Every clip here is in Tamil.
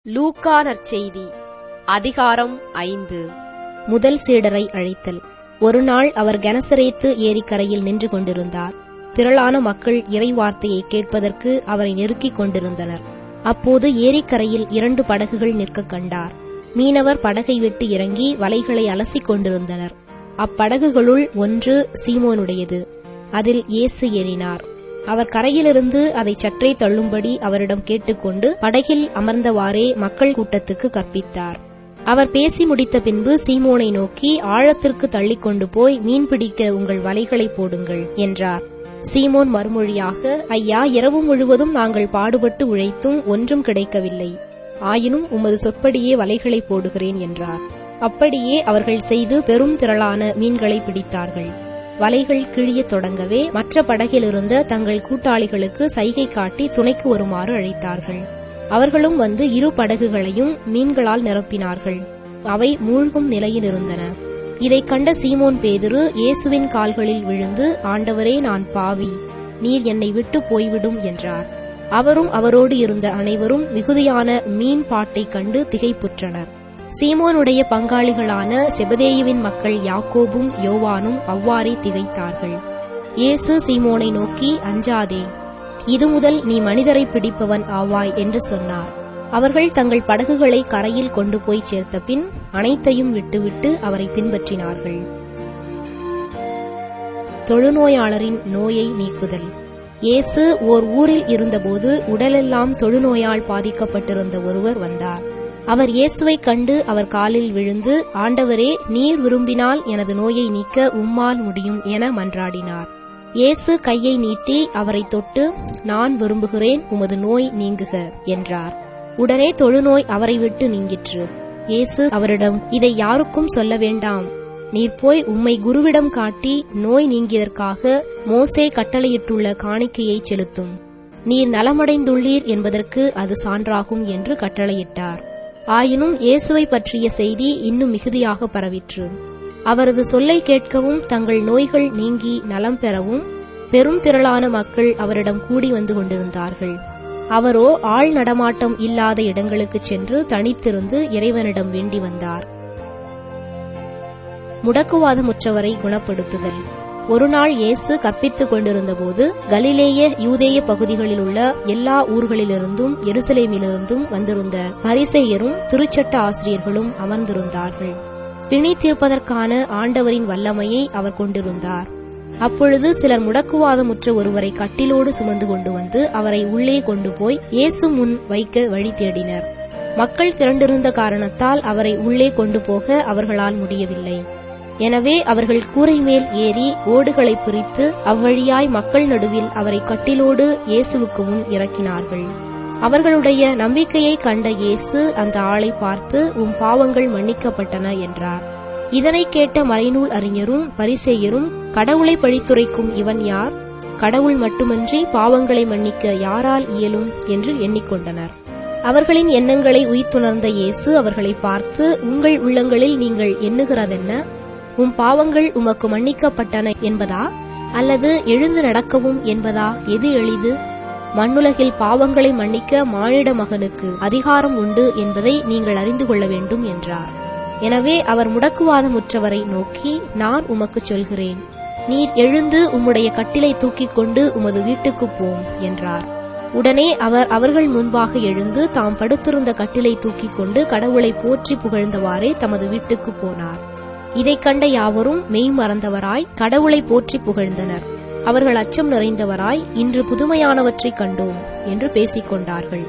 லூக்கா நற்செய்தி அதிகாரம் 5. முதல் சீடரை அழைத்தல். ஒருநாள் அவர் கெனசரேத்து ஏரிக்கரையில் நின்று கொண்டிருந்தார். திரளான மக்கள் இறைவார்த்தையை கேட்பதற்கு அவரை நெருக்கிக் கொண்டிருந்தனர். அப்போது ஏரிக்கரையில் 2 படகுகள் நிற்கக் கண்டார். மீனவர் படகை விட்டு இறங்கி வலைகளை அலசிக் கொண்டிருந்தனர். அப்படகுகளுள் ஒன்று சீமோனுடையது. அதில் இயேசு ஏறினார். அவர் கரையிலிருந்து அதை சற்றே தள்ளும்படி அவரிடம் கேட்டுக்கொண்டு படகில் அமர்ந்தவாறே மக்கள் கூட்டத்துக்கு கற்பித்தார். அவர் பேசி முடித்த பின்பு சீமோனை நோக்கி, ஆழத்திற்கு தள்ளிக்கொண்டு போய் மீன் பிடிக்க உங்கள் வலைகளை போடுங்கள் என்றார். சீமோன் மறுமொழியாக, ஐயா, இரவு முழுவதும் நாங்கள் பாடுபட்டு உழைத்தும் ஒன்றும் கிடைக்கவில்லை. ஆயினும் உமது சொற்படியே வலைகளை போடுகிறேன் என்றார். அப்படியே அவர்கள் செய்து பெரும் திரளான மீன்களை பிடித்தார்கள். வலைகள் கிழியத் தொடங்கவே மற்ற படகில் இருந்த தங்கள் கூட்டாளிகளுக்கு சைகை காட்டி துணைக்கு வருமாறு அழைத்தார்கள். அவர்களும் வந்து 2 படகுகளையும் மீன்களால் நிரப்பினார்கள். அவை மூழ்கும் நிலையில் இருந்தன. இதைக் கண்ட சீமோன் பேதுரு இயேசுவின் கால்களில் விழுந்து, ஆண்டவரே, நான் பாவி, நீர் என்னை விட்டு போய்விடும் என்றார். அவரும் அவரோடு இருந்த அனைவரும் மிகுதியான மீன் பாட்டைக் கண்டு திகைப்புற்றனர். சீமோனுடைய பங்காளிகளான செபதேயுவின் மக்கள் யாக்கோபும் யோவானும் அவ்வாறே திகைத்தார்கள். இயேசு சீமோனை நோக்கி, அஞ்சாதே, இது முதல் நீ மனிதரை பிடிப்பவன் ஆவாய் என்று சொன்னார். அவர்கள் தங்கள் படகுகளை கரையில் கொண்டு போய் சேர்த்த பின் அனைத்தையும் விட்டுவிட்டு அவரை பின்பற்றினார்கள். தொழுநோயாளரின் நோயை நீக்குதல். இயேசு ஓர் ஊரில் இருந்தபோது உடலெல்லாம் தொழுநோயால் பாதிக்கப்பட்டிருந்த ஒருவர் வந்தார். அவர் இயேசுவைக் கண்டு அவர் காலில் விழுந்து, ஆண்டவரே, நீர் விரும்பினால் எனது நோயை நீக்க உம்மால் முடியும் என மன்றாடினார். இயேசு கையை நீட்டி அவரை தொட்டு, நான் விரும்புகிறேன், உமது நோய் நீங்குக என்றார். உடனே தொழுநோய் அவரை விட்டு நீங்கிற்று. இயேசு அவரிடம், இதை யாருக்கும் சொல்ல வேண்டாம். நீர் போய் உம்மை குருவிடம் காட்டி நோய் நீங்கியதற்காக மோசே கட்டளையிட்டுள்ள காணிக்கையை செலுத்தும். நீர் நலமடைந்துள்ளீர் என்பதற்கு அது சான்றாகும் என்று கட்டளையிட்டார். ஆயினும் இயேசுவை பற்றிய செய்தி இன்னும் மிகுதியாக பரவிற்று. அவரது சொல்லை கேட்கவும் தங்கள் நோய்கள் நீங்கி நலம் பெறவும் பெரும் திரளான மக்கள் அவரிடம் கூடி வந்து கொண்டிருந்தார்கள். அவரோ ஆள் நடமாட்டம் இல்லாத இடங்களுக்குச் சென்று தனித்திருந்து இறைவனிடம் வேண்டி வந்தார். முடக்குவாதமுற்றவரை குணப்படுத்துதல். ஒருநாள் இயேசு கற்பித்துக் கொண்டிருந்தபோது கலிலேய யூதேய பகுதிகளில் உள்ள எல்லா ஊர்களிலிருந்தும் எருசலேமிலிருந்தும் வந்திருந்த பரிசேயரும் திருச்சட்ட ஆசிரியர்களும் அமர்ந்திருந்தார்கள். பிணி தீர்ப்பதற்கான ஆண்டவரின் வல்லமையை அவர் கொண்டிருந்தார். அப்பொழுது சிலர் முடக்குவாதமுற்ற ஒருவரை கட்டிலோடு சுமந்து கொண்டு வந்து அவரை உள்ளே கொண்டு போய் இயேசு முன் வைக்க வழி தேடினர். மக்கள் திரண்டிருந்த காரணத்தால் அவரை உள்ளே கொண்டு போக அவர்களால் முடியவில்லை. எனவே அவர்கள் கூரை மேல் ஏறி ஓடுகளை பிரித்து அவ்வழியாய் மக்கள் நடுவில் அவரை கட்டிலோடு இயேசுவுக்கு முன் இறக்கினார்கள். அவர்களுடைய நம்பிக்கையை கண்ட இயேசு அந்த ஆளை பார்த்து, உம் பாவங்கள் மன்னிக்கப்பட்டன என்றார். இதனைக் கேட்ட மறைநூல் அறிஞரும் பரிசேயரும், கடவுளை பழித்துரைக்கும் இவன் யார்? கடவுள் மட்டுமன்றி பாவங்களை மன்னிக்க யாரால் இயலும் என்று எண்ணிக்கொண்டனர். அவர்களின் எண்ணங்களை உய்த்துணர்ந்த இயேசு அவர்களை பார்த்து, உங்கள் உள்ளங்களில் நீங்கள் எண்ணுகிறதென்ன? உம் பாவங்கள் உமக்கு மன்னிக்கப்பட்டன என்பதா, அல்லது எழுந்து நடக்கவும் என்பதா? எது எளிது? மண்ணுலகில் பாவங்களை மன்னிக்க மானிட மகனுக்கு அதிகாரம் உண்டு என்பதை நீங்கள் அறிந்து கொள்ள வேண்டும் என்றார். எனவே அவர் முடக்குவாதமுற்றவரை நோக்கி, நான் உமக்குச் சொல்கிறேன், நீர் எழுந்து உம்முடைய கட்டிலை தூக்கிக் கொண்டு உமது வீட்டுக்குப் போம் என்றார். உடனே அவர் அவர்கள் முன்பாக எழுந்து தாம் படுத்திருந்த கட்டிலை தூக்கிக் கொண்டு கடவுளை போற்றி புகழ்ந்தவாறே தமது வீட்டுக்குப் போனார். இதைக் கண்ட யாவரும் மெய் மறந்தவராய் கடவுளை போற்றி புகழ்ந்தனர். அவர்கள் அச்சம் நிறைந்தவராய், இன்று புதுமையானவற்றைக் கண்டோம் என்று பேசிக் கொண்டார்கள்.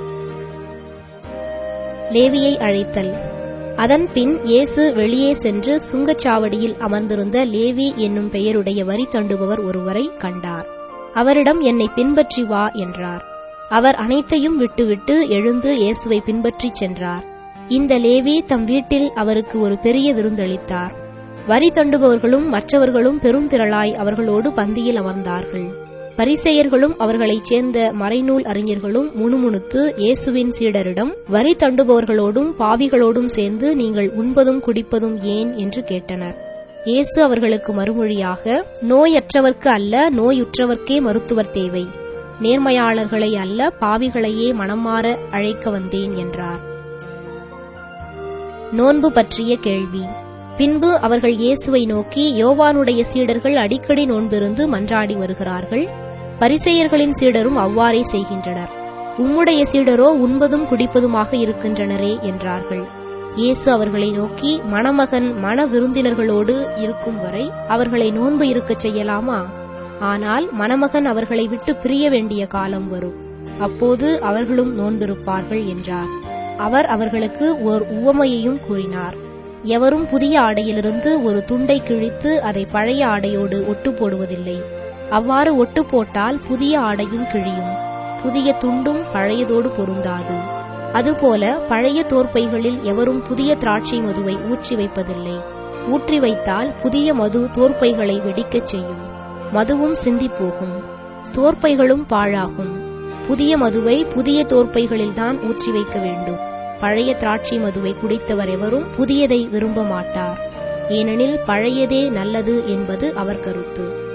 லேவியை அழைத்தல். அதன் பின் இயேசு வெளியே சென்று சுங்கச்சாவடியில் அமர்ந்திருந்த லேவி என்னும் பெயருடைய வரி தண்டுபவர் ஒருவரை கண்டார். அவரிடம், என்னை பின்பற்றி வா என்றார். அவர் அனைத்தையும் விட்டுவிட்டு எழுந்து இயேசுவை பின்பற்றிச் சென்றார். இந்த லேவி தம் வீட்டில் அவருக்கு ஒரு பெரிய விருந்தளித்தார். வரி தண்டுபவர்களும் மற்றவர்களும் பெருந்திரளாய் அவர்களோடு பந்தியில் அமர்ந்தார்கள். பரிசேயர்களும் அவர்களைச் சேர்ந்த மறைநூல் அறிஞர்களும் முணுமுணுத்து இயேசுவின் சீடரிடம், வரி தண்டுபவர்களோடும் பாவிகளோடும் சேர்ந்து நீங்கள் உண்பதும் குடிப்பதும் ஏன் என்று கேட்டனர். இயேசு அவர்களுக்கு மறுமொழியாக, நோயற்றவர்க்கு அல்ல, நோயுற்றவர்க்கே மருத்துவர் தேவை. நேர்மையாளர்களை அல்ல, பாவிகளையே மனமாற அழைக்க வந்தேன் என்றார். நோன்பு பற்றிய கேள்வி. பின்பு அவர்கள் இயேசுவை நோக்கி, யோவானுடைய சீடர்கள் அடிக்கடி நோன்பிருந்து மன்றாடி வருகிறார்கள். பரிசேயர்களின் சீடரும் அவ்வாறே செய்கின்றனர். உம்முடைய சீடரோ உண்பதும் குடிப்பதுமாக இருக்கின்றனரே என்றார்கள். இயேசு அவர்களை நோக்கி, மணமகன் மண விருந்தினர்களோடு இருக்கும் வரை அவர்களை நோன்பு இருக்கச் செய்யலாமா? ஆனால் மணமகன் அவர்களை விட்டு பிரிய வேண்டிய காலம் வரும். அப்போது அவர்களும் நோன்பிருப்பார்கள் என்றார். அவர் அவர்களுக்கு ஓர் உவமையையும் கூறினார். எவரும் புதிய ஆடையிலிருந்து ஒரு துண்டை கிழித்து அதை பழைய ஆடையோடு ஒட்டு போடுவதில்லை. அவ்வாறு ஒட்டு போட்டால் புதிய ஆடையும் கிழியும், புதிய துண்டும் பழையதோடு பொருந்தாது. அதுபோல பழைய தோற்பைகளில் எவரும் புதிய திராட்சை மதுவை ஊற்றி வைப்பதில்லை. ஊற்றி வைத்தால் புதிய மது தோற்பைகளை வெடிக்கச் செய்யும், மதுவும் சிந்திப்போகும், தோற்பைகளும் பாழாகும். புதிய மதுவை புதிய தோற்பைகளில்தான் ஊற்றி வைக்க வேண்டும். பழைய திராட்சை மதுவை குடித்தவர் எவரும் புதியதை விரும்ப மாட்டார், ஏனெனில் பழையதே நல்லது என்பது அவர் கருத்து.